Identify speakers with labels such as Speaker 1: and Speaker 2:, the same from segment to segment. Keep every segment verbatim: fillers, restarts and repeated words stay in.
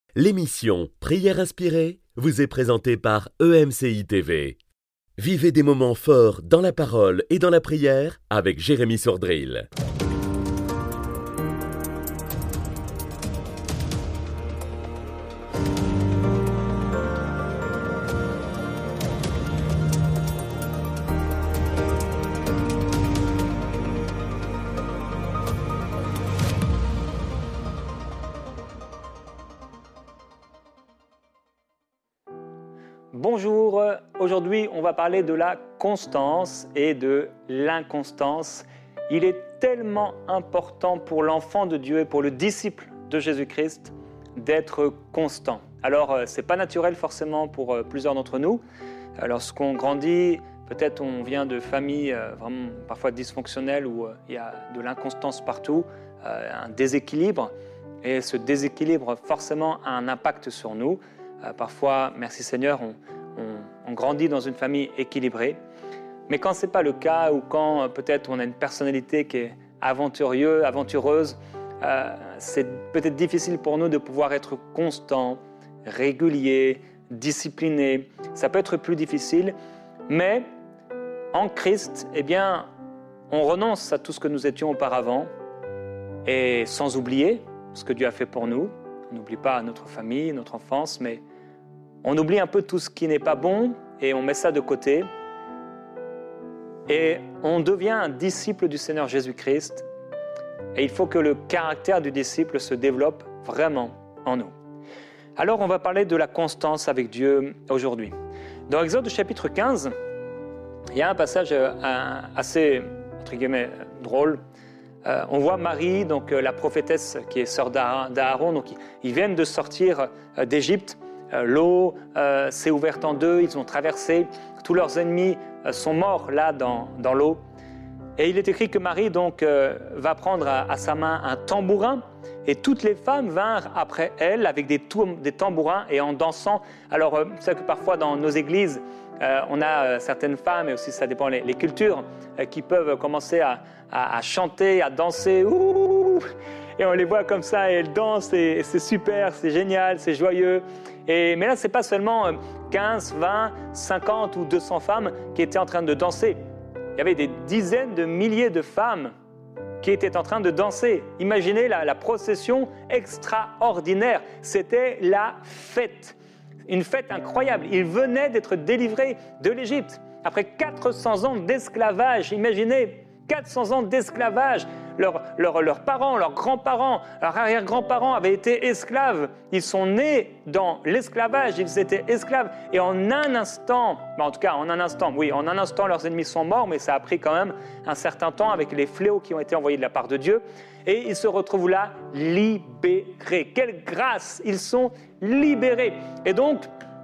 Speaker 1: L'émission Prière inspirée vous est présentée par E M C I T V. Vivez des moments forts dans la parole et dans la prière avec Jérémy Sordrill.
Speaker 2: Bonjour, aujourd'hui on va parler de la constance et de l'inconstance. Il est tellement important pour l'enfant de Dieu et pour le disciple de Jésus-Christ d'être constant. Alors ce n'est pas naturel forcément pour plusieurs d'entre nous. Lorsqu'on grandit, peut-être on vient de familles vraiment parfois dysfonctionnelles où il y a de l'inconstance partout, un déséquilibre. Et ce déséquilibre forcément a un impact sur nous. Euh, parfois, merci Seigneur, on, on, on grandit dans une famille équilibrée. Mais quand ce n'est pas le cas, ou quand euh, peut-être on a une personnalité qui est aventurieuse, aventureuse, euh, c'est peut-être difficile pour nous de pouvoir être constant, régulier, discipliné. Ça peut être plus difficile, mais en Christ, eh bien, on renonce à tout ce que nous étions auparavant, et sans oublier ce que Dieu a fait pour nous. On n'oublie pas notre famille, notre enfance, mais on oublie un peu tout ce qui n'est pas bon et on met ça de côté. Et on devient un disciple du Seigneur Jésus-Christ. Et il faut que le caractère du disciple se développe vraiment en nous. Alors on va parler de la constance avec Dieu aujourd'hui. Dans Exode chapitre quinze, il y a un passage assez, entre guillemets, drôle. Euh, on voit Marie, donc euh, la prophétesse qui est sœur d'Aaron, donc ils viennent de sortir euh, d'Égypte. Euh, l'eau euh, s'est ouverte en deux, ils ont traversé. Tous leurs ennemis euh, sont morts là dans, dans l'eau. Et il est écrit que Marie donc euh, va prendre à, à sa main un tambourin et toutes les femmes vinrent après elle avec des, tour, des tambourins et en dansant. Alors, euh, c'est vrai que parfois dans nos églises, euh, on a euh, certaines femmes, et aussi ça dépend les, les cultures, euh, qui peuvent commencer à, à, à chanter, à danser. Ouh, et on les voit comme ça et elles dansent et, et c'est super, c'est génial, c'est joyeux. Et, mais là, ce n'est pas seulement quinze, vingt, cinquante ou deux cents femmes qui étaient en train de danser. Il y avait des dizaines de milliers de femmes qui étaient en train de danser. Imaginez la, la procession extraordinaire. C'était la fête. Une fête incroyable. Ils venaient d'être délivrés de l'Égypte. Après quatre cents ans d'esclavage, imaginez, quatre cents ans d'esclavage. Leurs, leurs, leurs parents, leurs grands-parents, leurs arrière-grands-parents avaient été esclaves. Ils sont nés dans l'esclavage, ils étaient esclaves. Et en un instant, en tout cas en un instant, oui, en un instant leurs ennemis sont morts, mais ça a pris quand même un certain temps avec les fléaux qui ont été envoyés de la part de Dieu. Et ils se retrouvent là libérés. Quelle grâce! Ils sont libérés. Et donc,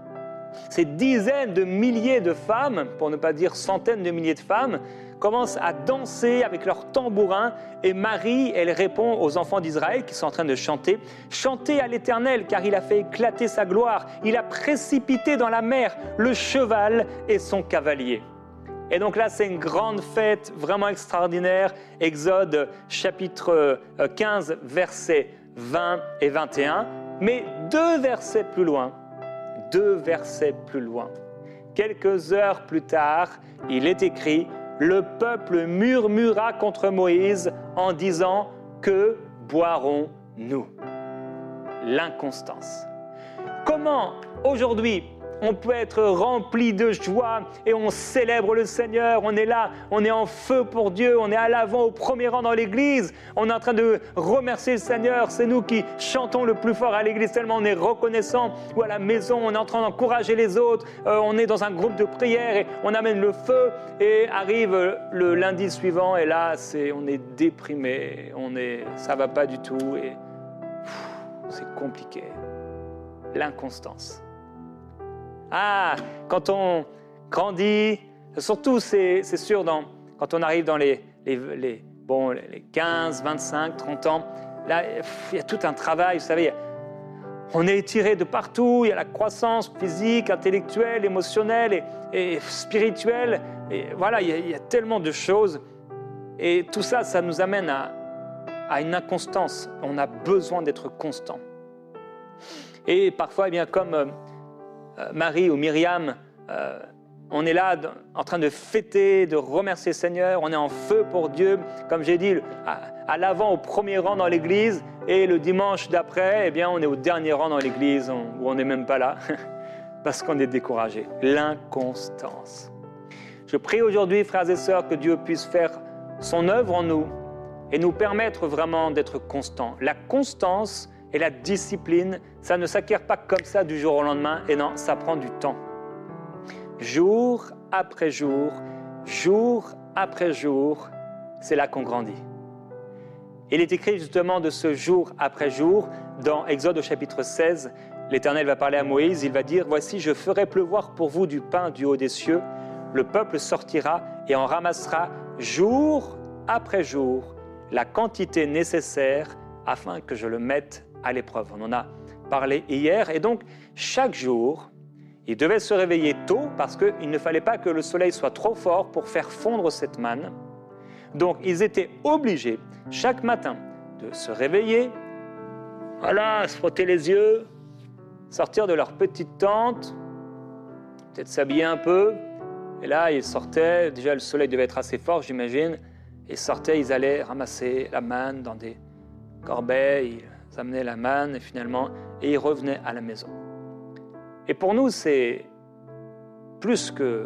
Speaker 2: ces dizaines de milliers de femmes, pour ne pas dire centaines de milliers de femmes, commencent à danser avec leurs tambourins et Marie, elle répond aux enfants d'Israël qui sont en train de chanter « Chantez à l'Éternel car il a fait éclater sa gloire, il a précipité dans la mer le cheval et son cavalier. » Et donc là, c'est une grande fête vraiment extraordinaire. Exode chapitre quinze, versets vingt et vingt et un. Mais deux versets plus loin, deux versets plus loin, quelques heures plus tard, il est écrit « Le peuple murmura contre Moïse en disant « Que boirons-nous » L'inconstance. Comment aujourd'hui on peut être rempli de joie et on célèbre le Seigneur, on est là, on est en feu pour Dieu, on est à l'avant au premier rang dans l'église, on est en train de remercier le Seigneur, c'est nous qui chantons le plus fort à l'église tellement on est reconnaissant, ou à la maison on est en train d'encourager les autres, euh, on est dans un groupe de prière et on amène le feu et arrive le lundi suivant et là c'est, on est déprimé, on est, ça va pas du tout et pff, c'est compliqué. L'inconstance. Ah, quand on grandit, surtout c'est, c'est sûr, dans, quand on arrive dans les, les, les, bon, les quinze, vingt-cinq, trente ans, là, il y a tout un travail, vous savez, on est étiré de partout, il y a la croissance physique, intellectuelle, émotionnelle et, et spirituelle, et voilà, il y, a, il y a tellement de choses, et tout ça, ça nous amène à, à une inconstance, on a besoin d'être constant. Et parfois, eh bien, comme euh, Marie ou Myriam, euh, on est là en train de fêter, de remercier le Seigneur, on est en feu pour Dieu, comme j'ai dit, à, à l'avant, au premier rang dans l'église, et le dimanche d'après, eh bien, on est au dernier rang dans l'église, où on n'est même pas là, parce qu'on est découragé. L'inconstance. Je prie aujourd'hui, frères et sœurs, que Dieu puisse faire son œuvre en nous et nous permettre vraiment d'être constants. La constance et la discipline, ça ne s'acquiert pas comme ça du jour au lendemain, et non, ça prend du temps. Jour après jour, jour après jour, c'est là qu'on grandit. Il est écrit justement de ce jour après jour, dans Exode au chapitre seize, l'Éternel va parler à Moïse, il va dire « Voici, je ferai pleuvoir pour vous du pain du haut des cieux, le peuple sortira et en ramassera jour après jour la quantité nécessaire afin que je le mette à l'épreuve. » On en a parlé hier, et donc chaque jour, ils devaient se réveiller tôt parce qu'il ne fallait pas que le soleil soit trop fort pour faire fondre cette manne. Donc ils étaient obligés chaque matin de se réveiller, voilà, se frotter les yeux, sortir de leur petite tente, peut-être s'habiller un peu, et là ils sortaient, déjà le soleil devait être assez fort j'imagine, ils sortaient, ils allaient ramasser la manne dans des corbeilles, ils amenaient la manne et finalement, et ils revenaient à la maison. Et pour nous, c'est plus qu'une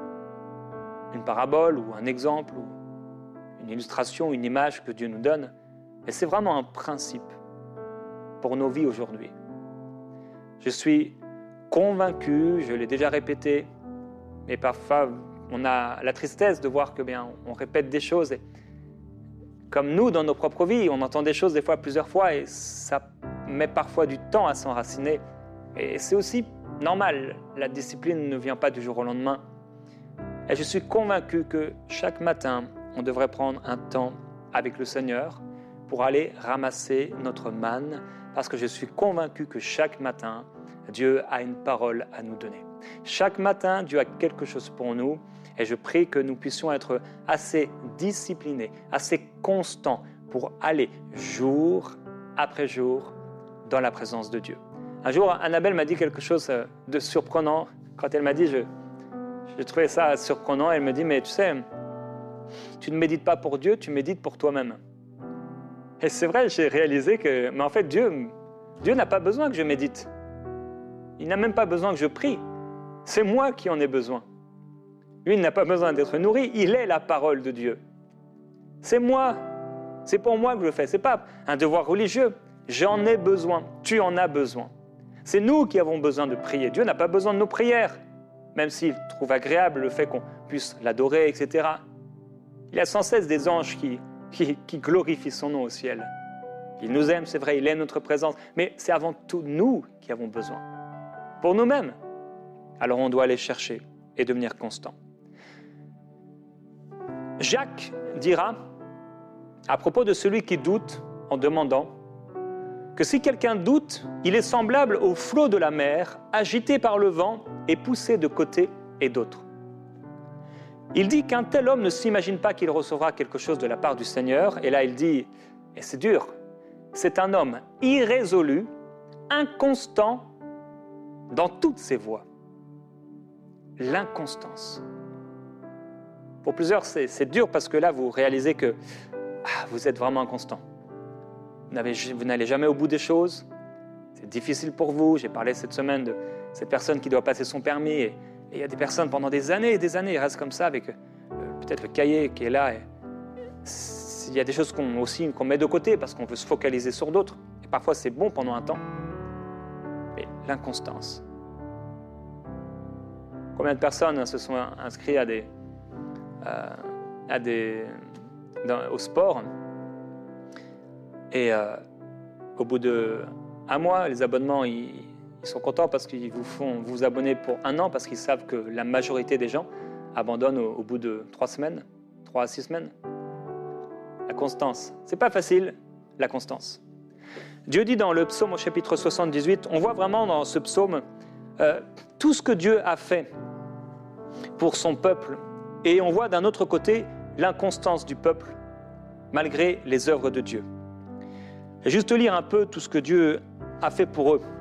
Speaker 2: parabole ou un exemple ou une illustration, une image que Dieu nous donne, mais c'est vraiment un principe pour nos vies aujourd'hui. Je suis convaincu, je l'ai déjà répété, mais parfois on a la tristesse de voir que bien on répète des choses et comme nous dans nos propres vies, on entend des choses des fois plusieurs fois et ça met parfois du temps à s'enraciner. Et c'est aussi normal, la discipline ne vient pas du jour au lendemain. Et je suis convaincu que chaque matin, on devrait prendre un temps avec le Seigneur pour aller ramasser notre manne, parce que je suis convaincu que chaque matin, Dieu a une parole à nous donner. Chaque matin, Dieu a quelque chose pour nous, et je prie que nous puissions être assez disciplinés, assez constants pour aller jour après jour dans la présence de Dieu. Un jour, Annabelle m'a dit quelque chose de surprenant. Quand elle m'a dit, je, je trouvais ça surprenant, elle me dit, mais tu sais, tu ne médites pas pour Dieu, tu médites pour toi-même. Et c'est vrai, j'ai réalisé que, mais en fait, Dieu, Dieu n'a pas besoin que je médite. Il n'a même pas besoin que je prie. C'est moi qui en ai besoin. Lui, il n'a pas besoin d'être nourri, il est la parole de Dieu. C'est moi, c'est pour moi que je le fais. Ce n'est pas un devoir religieux. J'en ai besoin, tu en as besoin. C'est nous qui avons besoin de prier. Dieu n'a pas besoin de nos prières, même s'il trouve agréable le fait qu'on puisse l'adorer, et cetera. Il y a sans cesse des anges qui, qui, qui glorifient son nom au ciel. Il nous aime, c'est vrai, il aime notre présence, mais c'est avant tout nous qui avons besoin. Pour nous-mêmes. Alors on doit aller chercher et devenir constant. Jacques dira, à propos de celui qui doute en demandant, que si quelqu'un doute, il est semblable au flot de la mer, agité par le vent et poussé de côté et d'autre. Il dit qu'un tel homme ne s'imagine pas qu'il recevra quelque chose de la part du Seigneur, et là il dit, et c'est dur, c'est un homme irrésolu, inconstant dans toutes ses voies. L'inconstance. Pour plusieurs, c'est, c'est dur parce que là, vous réalisez que ah, vous êtes vraiment inconstant. Vous, n'avez, vous n'allez jamais au bout des choses. C'est difficile pour vous. J'ai parlé cette semaine de cette personne qui doit passer son permis. Et, et il y a des personnes pendant des années et des années, ils restent comme ça avec euh, peut-être le cahier qui est là. Et il y a des choses qu'on, aussi qu'on met de côté parce qu'on veut se focaliser sur d'autres. Et parfois, c'est bon pendant un temps. Mais l'inconstance. Combien de personnes se sont inscrites à des, euh, à des, dans, au sport et euh, au bout d'un mois, les abonnements, ils, ils sont contents parce qu'ils vous font vous abonner pour un an parce qu'ils savent que la majorité des gens abandonnent au, au bout de trois semaines, trois à six semaines. La constance. C'est pas facile, la constance. Dieu dit dans le psaume au chapitre soixante-dix-huit, on voit vraiment dans ce psaume euh, tout ce que Dieu a fait pour son peuple. Et on voit d'un autre côté l'inconstance du peuple, malgré les œuvres de Dieu. Je vais juste lire un peu tout ce que Dieu a fait pour eux.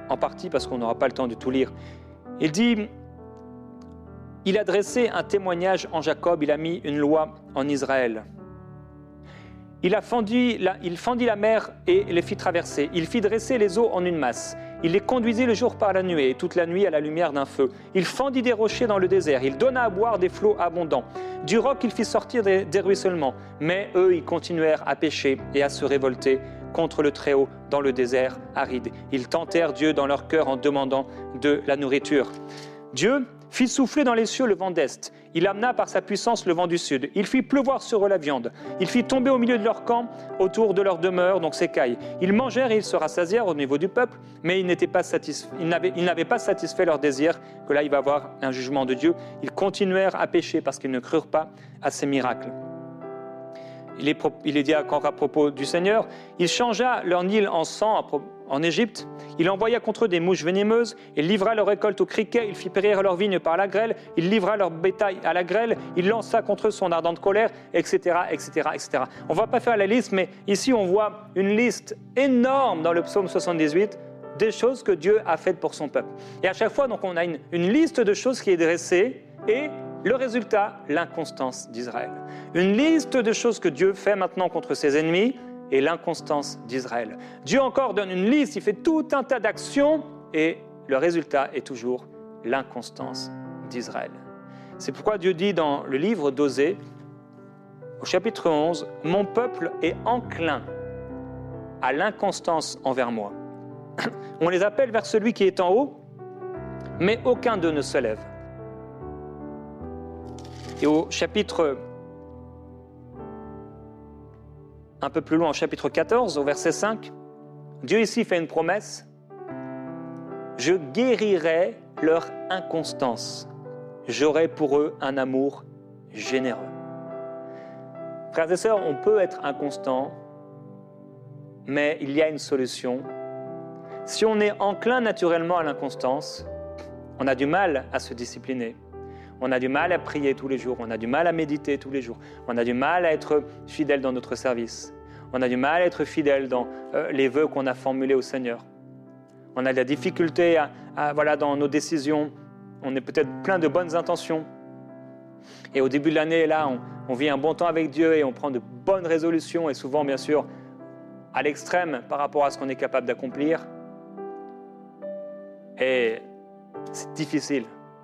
Speaker 2: en partie parce qu'on n'aura pas le temps de tout lire. Il dit, il a dressé un témoignage en Jacob, il a mis une loi en Israël. Il, a fendu la, il fendit la mer et les fit traverser. Il fit dresser les eaux en une masse. Il les conduisit le jour par la nuée et toute la nuit à la lumière d'un feu. Il fendit des rochers dans le désert. Il donna à boire des flots abondants. Du roc, il fit sortir des, des ruissellements. Mais eux, ils continuèrent à pécher et à se révolter contre le Très-Haut dans le désert aride. Ils tentèrent Dieu dans leur cœur en demandant de la nourriture. Dieu fit souffler dans les cieux le vent d'Est. Il amena par sa puissance le vent du Sud. Il fit pleuvoir sur eux la viande. Il fit tomber au milieu de leur camp, autour de leur demeure, donc s'écaille. Ils mangèrent et ils se rassasièrent au niveau du peuple, mais ils n'étaient pas satisfaits. Ils n'avaient, ils n'avaient pas satisfait leur désir, que là il va y avoir un jugement de Dieu. Ils continuèrent à pécher parce qu'ils ne crurent pas à ces miracles. Il est, il est dit encore à propos du Seigneur, il changea leur Nil en sang en Égypte, il envoya contre eux des mouches venimeuses, il livra leur récolte aux criquets, il fit périr leurs vignes par la grêle, il livra leur bétail à la grêle, il lança contre eux son ardente colère, et cetera, et cetera, et cetera. On ne va pas faire la liste, mais ici on voit une liste énorme dans le psaume soixante-dix-huit des choses que Dieu a faites pour son peuple. Et à chaque fois, donc, on a une, une liste de choses qui est dressée et le résultat, l'inconstance d'Israël. Une liste de choses que Dieu fait maintenant contre ses ennemis et l'inconstance d'Israël. Dieu encore donne une liste, il fait tout un tas d'actions et le résultat est toujours l'inconstance d'Israël. C'est pourquoi Dieu dit dans le livre d'Osée, au chapitre onze, « Mon peuple est enclin à l'inconstance envers moi. » On les appelle vers celui qui est en haut, mais aucun d'eux ne se lève. Et au chapitre, un peu plus loin, au chapitre quatorze, au verset cinq, Dieu ici fait une promesse. « Je guérirai leur inconstance. J'aurai pour eux un amour généreux. » Frères et sœurs, on peut être inconstant, mais il y a une solution. Si on est enclin naturellement à l'inconstance, on a du mal à se discipliner. On a du mal à prier tous les jours, on a du mal à méditer tous les jours, on a du mal à être fidèle dans notre service, on a du mal à être fidèle dans euh, les vœux qu'on a formulés au Seigneur. On a de la difficulté à, à, voilà, dans nos décisions, on est peut-être plein de bonnes intentions. Et au début de l'année, là, on, on vit un bon temps avec Dieu et on prend de bonnes résolutions et souvent, bien sûr, à l'extrême par rapport à ce qu'on est capable d'accomplir. Et c'est difficile.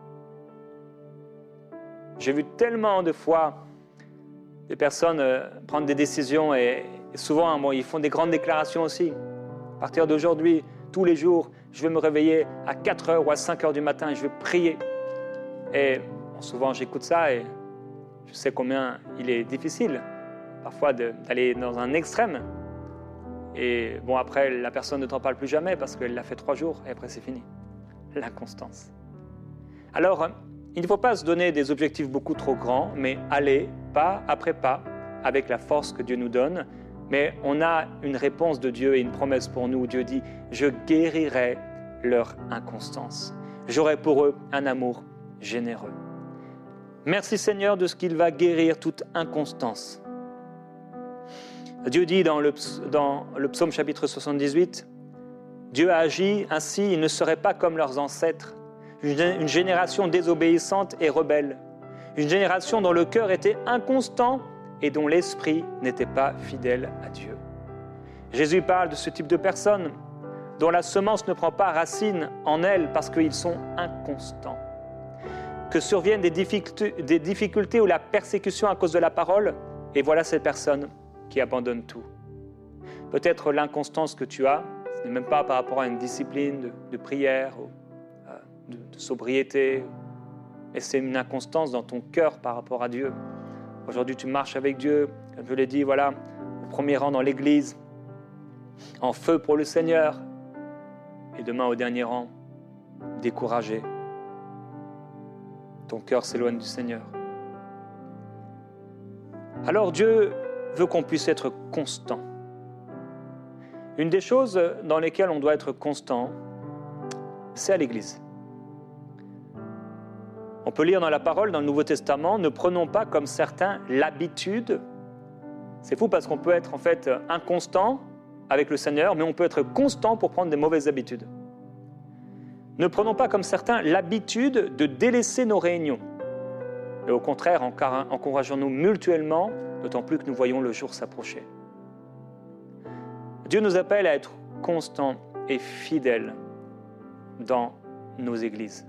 Speaker 2: J'ai vu tellement de fois des personnes euh, prendre des décisions et, et souvent, hein, bon, ils font des grandes déclarations aussi. À partir d'aujourd'hui, tous les jours, je vais me réveiller à quatre heures ou à cinq heures du matin et je vais prier. Et bon, souvent, j'écoute ça et je sais combien il est difficile parfois de, d'aller dans un extrême. Et bon, après, la personne ne t'en parle plus jamais parce qu'elle l'a fait trois jours et après, c'est fini. L'inconstance. Alors, il ne faut pas se donner des objectifs beaucoup trop grands, mais aller pas après pas avec la force que Dieu nous donne. Mais on a une réponse de Dieu et une promesse pour nous. Dieu dit « Je guérirai leur inconstance. J'aurai pour eux un amour généreux. » Merci Seigneur de ce qu'il va guérir toute inconstance. Dieu dit dans le, dans le psaume chapitre soixante-dix-huit, « Dieu a agi ainsi, ils ne seraient pas comme leurs ancêtres. » Une génération désobéissante et rebelle. Une génération dont le cœur était inconstant et dont l'esprit n'était pas fidèle à Dieu. Jésus parle de ce type de personnes dont la semence ne prend pas racine en elles parce qu'ils sont inconstants. Que surviennent des difficultés, des difficultés ou la persécution à cause de la parole, et voilà ces personnes qui abandonnent tout. Peut-être l'inconstance que tu as, ce n'est même pas par rapport à une discipline de, de prière ou De, de sobriété, et c'est une inconstance dans ton cœur par rapport à Dieu. Aujourd'hui, tu marches avec Dieu, comme je l'ai dit, voilà, au premier rang dans l'église, en feu pour le Seigneur, et demain au dernier rang, découragé. Ton cœur s'éloigne du Seigneur. Alors Dieu veut qu'on puisse être constant. Une des choses dans lesquelles on doit être constant, c'est à l'église. On peut lire dans la parole, dans le Nouveau Testament, ne prenons pas comme certains l'habitude. C'est fou parce qu'on peut être en fait inconstant avec le Seigneur, mais on peut être constant pour prendre des mauvaises habitudes. Ne prenons pas comme certains l'habitude de délaisser nos réunions. Mais au contraire, encourageons-nous mutuellement, d'autant plus que nous voyons le jour s'approcher. Dieu nous appelle à être constants et fidèles dans nos églises.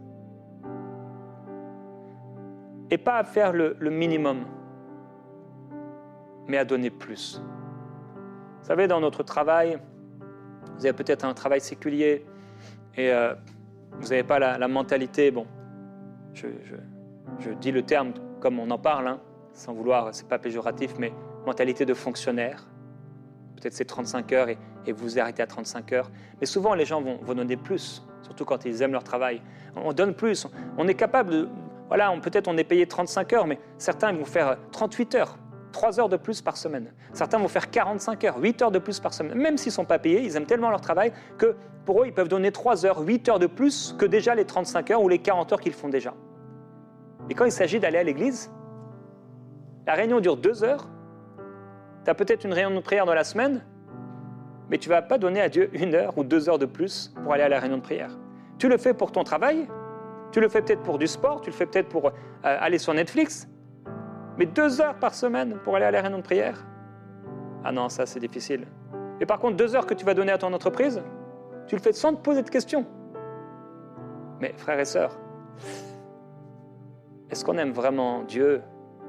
Speaker 2: Et pas à faire le, le minimum, mais à donner plus. Vous savez, dans notre travail, vous avez peut-être un travail séculier et euh, vous n'avez pas la, la mentalité, bon, je, je, je dis le terme comme on en parle, hein, sans vouloir, ce n'est pas péjoratif, mais mentalité de fonctionnaire. Peut-être c'est trente-cinq heures et, et vous arrêtez à trente-cinq heures. Mais souvent, les gens vont, vont donner plus, surtout quand ils aiment leur travail. On donne plus, on, on est capable de... Voilà, on, peut-être on est payé trente-cinq heures, mais certains vont faire trente-huit heures, trois heures de plus par semaine. Certains vont faire quarante-cinq heures, huit heures de plus par semaine. Même s'ils ne sont pas payés, ils aiment tellement leur travail que pour eux, ils peuvent donner trois heures, huit heures de plus que déjà les trente-cinq heures ou les quarante heures qu'ils font déjà. Et quand il s'agit d'aller à l'église, la réunion dure deux heures. Tu as peut-être une réunion de prière dans la semaine, mais tu ne vas pas donner à Dieu une heure ou deux heures de plus pour aller à la réunion de prière. Tu le fais pour ton travail, tu le fais peut-être pour du sport, tu le fais peut-être pour euh, aller sur Netflix, mais deux heures par semaine pour aller à la réunion de prière? Ah non, ça c'est difficile. Et par contre, deux heures que tu vas donner à ton entreprise, tu le fais sans te poser de questions. Mais frères et sœurs, est-ce qu'on aime vraiment Dieu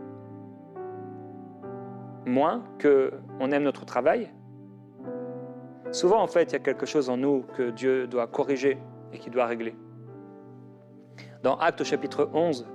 Speaker 2: moins qu'on aime notre travail? Souvent, en fait, il y a quelque chose en nous que Dieu doit corriger et qu'il doit régler. Dans Actes chapitre onze,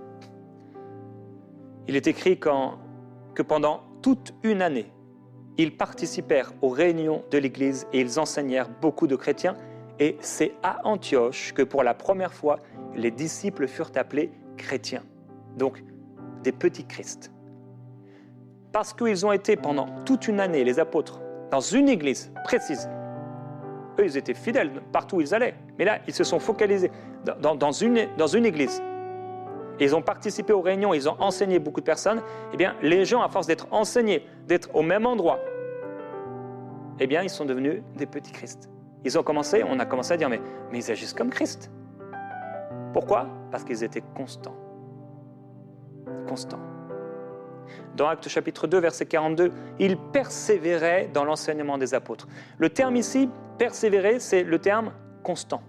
Speaker 2: il est écrit qu'en, que pendant toute une année, ils participèrent aux réunions de l'Église et ils enseignèrent beaucoup de chrétiens. Et c'est à Antioche que pour la première fois, les disciples furent appelés chrétiens. Donc, des petits Christ. Parce qu'ils ont été pendant toute une année, les apôtres, dans une église précise. Eux, ils étaient fidèles partout où ils allaient. Mais là, ils se sont focalisés dans, dans, une, dans une église. Ils ont participé aux réunions, ils ont enseigné beaucoup de personnes. Eh bien, les gens, à force d'être enseignés, d'être au même endroit, eh bien, ils sont devenus des petits Christ. Ils ont commencé, on a commencé à dire, mais, mais ils agissent comme Christ. Pourquoi? Parce qu'ils étaient constants. Constants. Dans Actes chapitre deux, verset quarante-deux, ils persévéraient dans l'enseignement des apôtres. Le terme ici, persévérer, c'est le terme constant.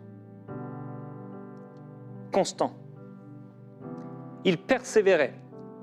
Speaker 2: Constant. Ils persévéraient.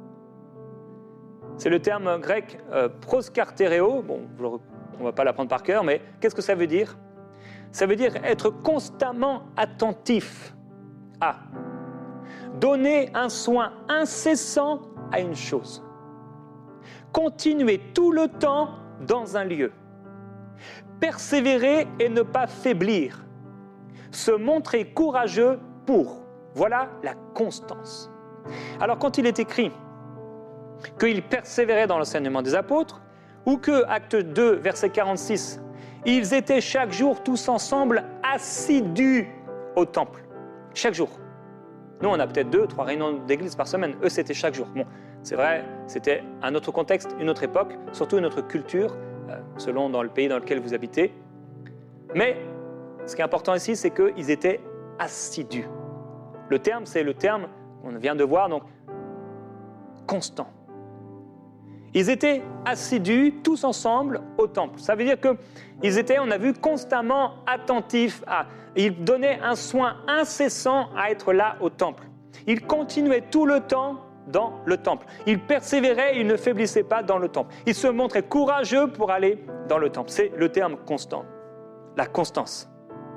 Speaker 2: C'est le terme grec euh, proskartereo. Bon, on ne va pas l'apprendre par cœur, mais qu'est-ce que ça veut dire? Ça veut dire être constamment attentif à donner un soin incessant à une chose. Continuer tout le temps dans un lieu. Persévérer et ne pas faiblir. Se montrer courageux pour. Voilà la constance. Alors quand il est écrit qu'ils persévéraient dans l'enseignement des apôtres, ou que, acte deux, verset quarante-six, ils étaient chaque jour tous ensemble assidus au temple. Chaque jour. Nous, on a peut-être deux, trois réunions d'église par semaine. Eux, c'était chaque jour. Bon, c'est vrai, c'était un autre contexte, une autre époque, surtout une autre culture, euh, selon dans le pays dans lequel vous habitez. Mais ce qui est important ici, c'est qu'ils étaient assidus. Le terme, c'est le terme qu'on vient de voir, donc constant. Ils étaient assidus tous ensemble au temple. Ça veut dire qu'ils étaient, on a vu, constamment attentifs à. Ils donnaient un soin incessant à être là au temple. Ils continuaient tout le temps dans le temple. Ils persévéraient, ils ne faiblissaient pas dans le temple. Ils se montraient courageux pour aller dans le temple. C'est le terme constant, la constance.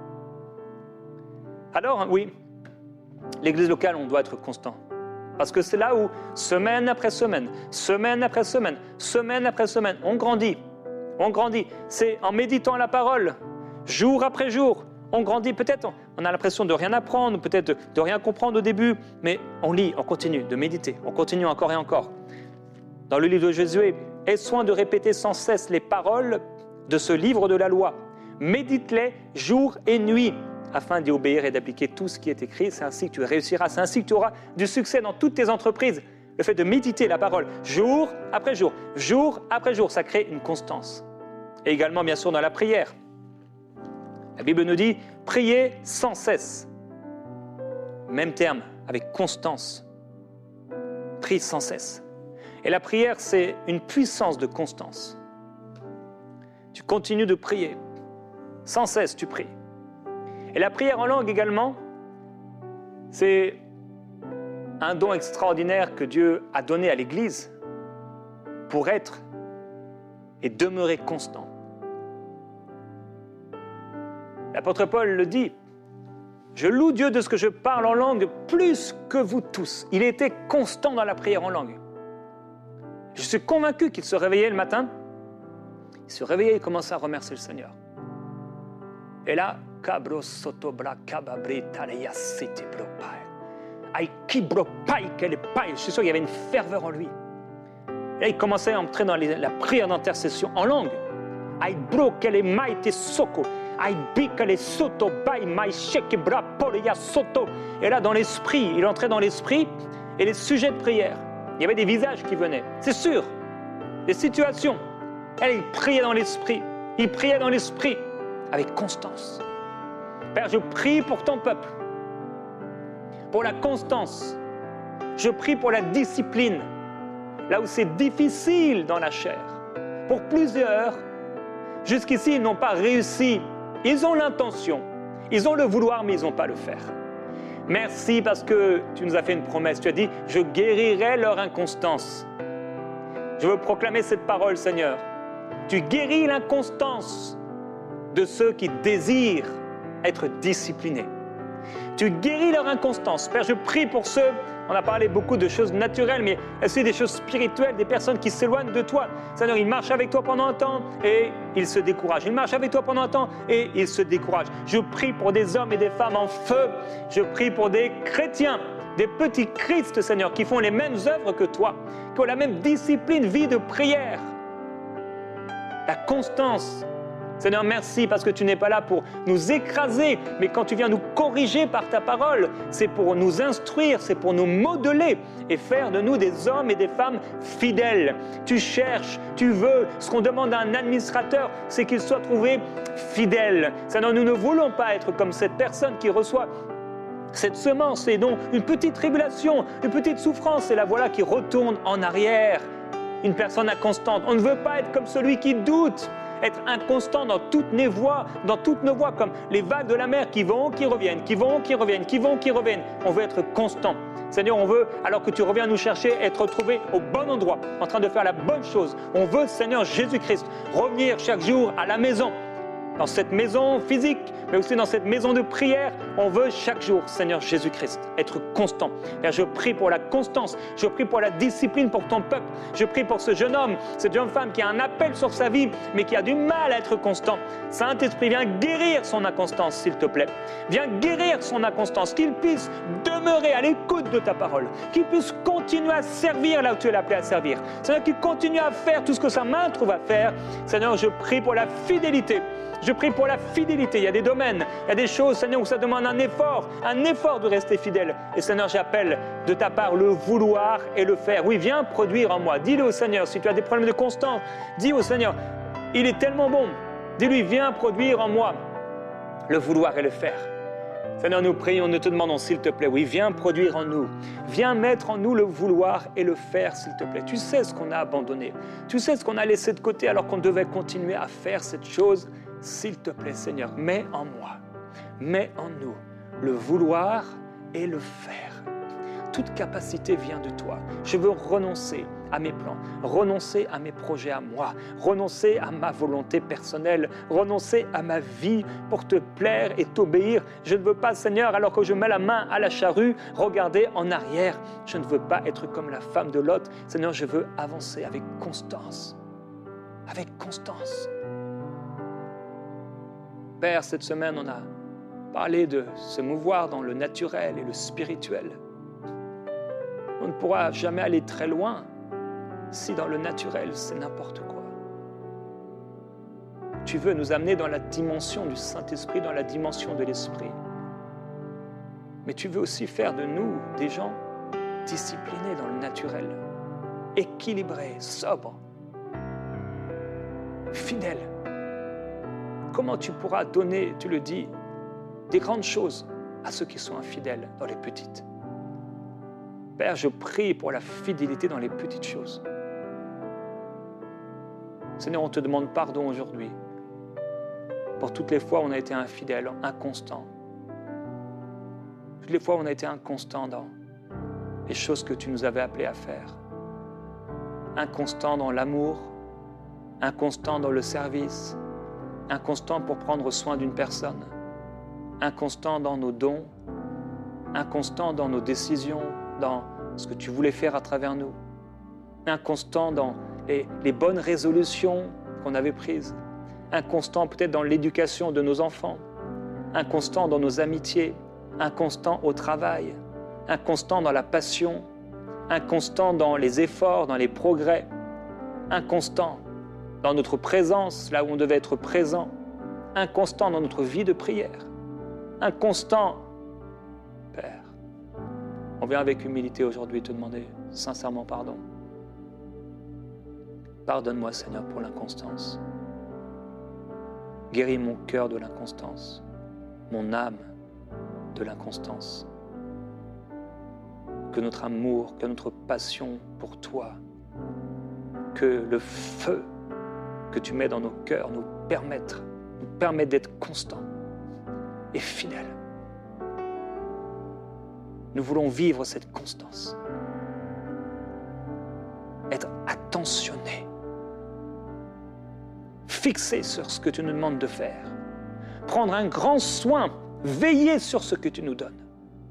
Speaker 2: Alors, oui, l'église locale, on doit être constant. Parce que c'est là où, semaine après semaine, semaine après semaine, semaine après semaine, on grandit. On grandit. C'est en méditant la parole, jour après jour. On grandit. Peut-être on a l'impression de rien apprendre, peut-être de, de rien comprendre au début, mais on lit, on continue de méditer, on continue encore et encore. Dans le livre de Josué, aie soin de répéter sans cesse les paroles de ce livre de la loi. Médite-les jour et nuit, afin d'y obéir et d'appliquer tout ce qui est écrit. C'est ainsi que tu réussiras, c'est ainsi que tu auras du succès dans toutes tes entreprises. Le fait de méditer la parole jour après jour, jour après jour, ça crée une constance. Et également, bien sûr, dans la prière. La Bible nous dit, priez sans cesse. même terme, avec constance. Prie sans cesse. Et la prière, c'est une puissance de constance. Tu continues de prier. Sans cesse, tu pries. Et la prière en langue également, c'est un don extraordinaire que Dieu a donné à l'Église pour être et demeurer constant. L'apôtre Paul le dit, « Je loue Dieu de ce que je parle en langue plus que vous tous. » Il était constant dans la prière en langue. Je suis convaincu qu'il se réveillait le matin, il se réveillait et commençait à remercier le Seigneur. Et là, je suis sûr qu'il y avait une ferveur en lui. Et là, il commençait à entrer dans les, la prière d'intercession en langue. Et là, dans l'esprit, il entrait dans l'esprit et les sujets de prière. Il y avait des visages qui venaient, c'est sûr, des situations. Et il priait dans l'esprit, il priait dans l'esprit avec constance. Père, je prie pour ton peuple, pour la constance. Je prie pour la discipline, là où c'est difficile dans la chair. Pour plusieurs, jusqu'ici, ils n'ont pas réussi. Ils ont l'intention, ils ont le vouloir, mais ils n'ont pas le faire. Merci parce que tu nous as fait une promesse. Tu as dit, je guérirai leur inconstance. Je veux proclamer cette parole, Seigneur. Tu guéris l'inconstance de ceux qui désirent être disciplinés. Tu guéris leur inconstance. Père, je prie pour ceux, on a parlé beaucoup de choses naturelles, mais aussi des choses spirituelles, des personnes qui s'éloignent de toi. Seigneur, ils marchent avec toi pendant un temps et ils se découragent. Ils marchent avec toi pendant un temps et ils se découragent. Je prie pour des hommes et des femmes en feu. Je prie pour des chrétiens, des petits Christ, Seigneur, qui font les mêmes œuvres que toi, qui ont la même discipline, vie de prière. La constance. Seigneur, merci parce que tu n'es pas là pour nous écraser, mais quand tu viens nous corriger par ta parole, c'est pour nous instruire, c'est pour nous modeler et faire de nous des hommes et des femmes fidèles. Tu cherches, tu veux, ce qu'on demande à un administrateur, c'est qu'il soit trouvé fidèle. Seigneur, nous ne voulons pas être comme cette personne qui reçoit cette semence et donc une petite tribulation, une petite souffrance, et la voilà qui retourne en arrière. Une personne inconstante. On ne veut pas être comme celui qui doute, être inconstant dans toutes nos voies, dans toutes nos voies, comme les vagues de la mer qui vont, qui reviennent, qui vont, qui reviennent, qui vont, qui reviennent. On veut être constant. Seigneur, on veut, alors que tu reviens nous chercher, être retrouvé au bon endroit, en train de faire la bonne chose. On veut, Seigneur Jésus-Christ, revenir chaque jour à la maison. Dans cette maison physique, mais aussi dans cette maison de prière, on veut chaque jour, Seigneur Jésus-Christ, être constant. Père, je prie pour la constance, je prie pour la discipline pour ton peuple, je prie pour ce jeune homme, cette jeune femme qui a un appel sur sa vie, mais qui a du mal à être constant. Saint-Esprit, viens guérir son inconstance, s'il te plaît. Viens guérir son inconstance, qu'il puisse demeurer à l'écoute de ta parole, qu'il puisse continuer à servir là où tu es appelé à servir. Seigneur, qu'il continue à faire tout ce que sa main trouve à faire. Seigneur, je prie pour la fidélité. Je prie pour la fidélité. Il y a des domaines, il y a des choses, Seigneur, où ça demande un effort, un effort de rester fidèle. Et Seigneur, j'appelle de ta part le vouloir et le faire. Oui, viens produire en moi. Dis-le au Seigneur, si tu as des problèmes de constance, dis au Seigneur, il est tellement bon. Dis-lui, viens produire en moi le vouloir et le faire. Seigneur, nous prions, nous te demandons, s'il te plaît, oui, viens produire en nous. Viens mettre en nous le vouloir et le faire, s'il te plaît. Tu sais ce qu'on a abandonné. Tu sais ce qu'on a laissé de côté alors qu'on devait continuer à faire cette chose. S'il te plaît, Seigneur, mets en moi, mets en nous le vouloir et le faire. Toute capacité vient de toi. Je veux renoncer à mes plans, renoncer à mes projets à moi, renoncer à ma volonté personnelle, renoncer à ma vie pour te plaire et t'obéir. Je ne veux pas, Seigneur, alors que je mets la main à la charrue, regarder en arrière. Je ne veux pas être comme la femme de Lot. Seigneur, je veux avancer avec constance, avec constance. Père, cette semaine, on a parlé de se mouvoir dans le naturel et le spirituel. On ne pourra jamais aller très loin si dans le naturel, c'est n'importe quoi. Tu veux nous amener dans la dimension du Saint-Esprit, dans la dimension de l'Esprit. Mais tu veux aussi faire de nous des gens disciplinés dans le naturel, équilibrés, sobres, fidèles. Comment tu pourras donner, tu le dis, des grandes choses à ceux qui sont infidèles dans les petites. Père, je prie pour la fidélité dans les petites choses. Seigneur, on te demande pardon aujourd'hui pour toutes les fois où on a été infidèle, inconstant. Toutes les fois où on a été inconstant dans les choses que tu nous avais appelés à faire. Inconstant dans l'amour, inconstant dans le service, inconstant pour prendre soin d'une personne, inconstant dans nos dons, inconstant dans nos décisions, dans ce que tu voulais faire à travers nous, inconstant dans les, les bonnes résolutions qu'on avait prises, inconstant peut-être dans l'éducation de nos enfants, inconstant dans nos amitiés, inconstant au travail, inconstant dans la passion, inconstant dans les efforts, dans les progrès, inconstant dans notre présence, là où on devait être présent, inconstant dans notre vie de prière, inconstant. Père, on vient avec humilité aujourd'hui te demander sincèrement pardon. Pardonne-moi, Seigneur, pour l'inconstance. Guéris mon cœur de l'inconstance, mon âme de l'inconstance. Que notre amour, que notre passion pour toi, que le feu que tu mets dans nos cœurs nous permette, nous permette d'être constants et fidèles. Nous voulons vivre cette constance, être attentionnés, fixés sur ce que tu nous demandes de faire, prendre un grand soin, veiller sur ce que tu nous donnes.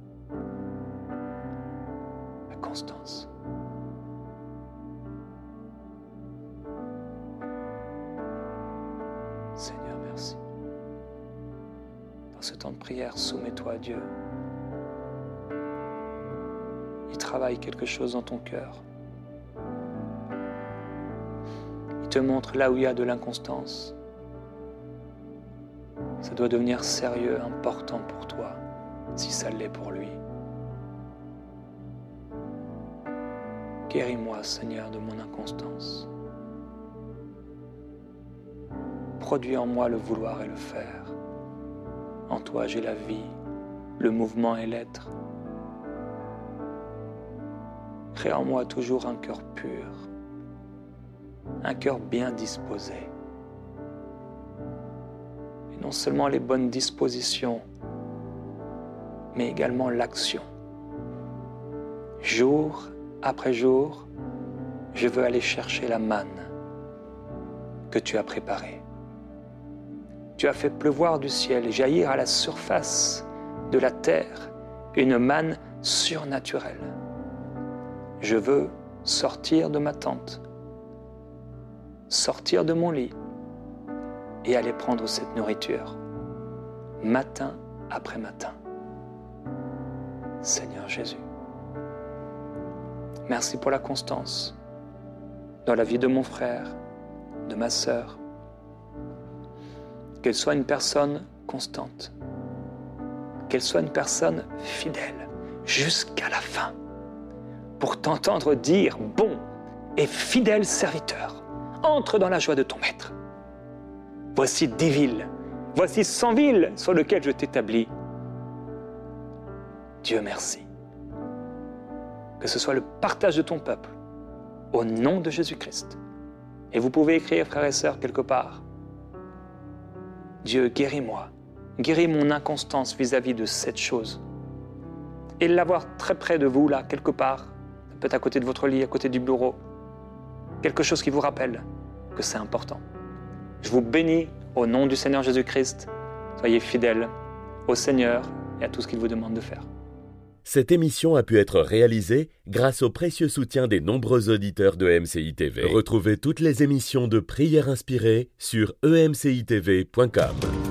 Speaker 2: La constance. Seigneur, merci. Dans ce temps de prière, soumets-toi à Dieu. Il travaille quelque chose dans ton cœur. Il te montre là où il y a de l'inconstance. Ça doit devenir sérieux, important pour toi, si ça l'est pour lui. Guéris-moi, Seigneur, de mon inconstance. Produis en moi le vouloir et le faire. En toi, j'ai la vie, le mouvement et l'être. Crée en moi toujours un cœur pur, un cœur bien disposé. Et non seulement les bonnes dispositions, mais également l'action. Jour après jour, je veux aller chercher la manne que tu as préparée. Tu as fait pleuvoir du ciel et jaillir à la surface de la terre une manne surnaturelle. Je veux sortir de ma tente, sortir de mon lit et aller prendre cette nourriture, matin après matin. Seigneur Jésus, merci pour la constance dans la vie de mon frère, de ma sœur. Qu'elle soit une personne constante, qu'elle soit une personne fidèle jusqu'à la fin, pour t'entendre dire, bon et fidèle serviteur, entre dans la joie de ton maître. Voici dix villes, voici cent villes sur lesquelles je t'établis. Dieu merci. Que ce soit le partage de ton peuple, au nom de Jésus-Christ. Et vous pouvez écrire, frères et sœurs, quelque part. Dieu, guéris-moi, guéris mon inconstance vis-à-vis de cette chose. Et l'avoir très près de vous, là, quelque part, peut-être à côté de votre lit, à côté du bureau. Quelque chose qui vous rappelle que c'est important. Je vous bénis au nom du Seigneur Jésus-Christ. Soyez fidèles au Seigneur et à tout ce qu'il vous demande de faire.
Speaker 1: Cette émission a pu être réalisée grâce au précieux soutien des nombreux auditeurs de E M C I T V. Retrouvez toutes les émissions de Prières inspirées sur e m c i t v point com.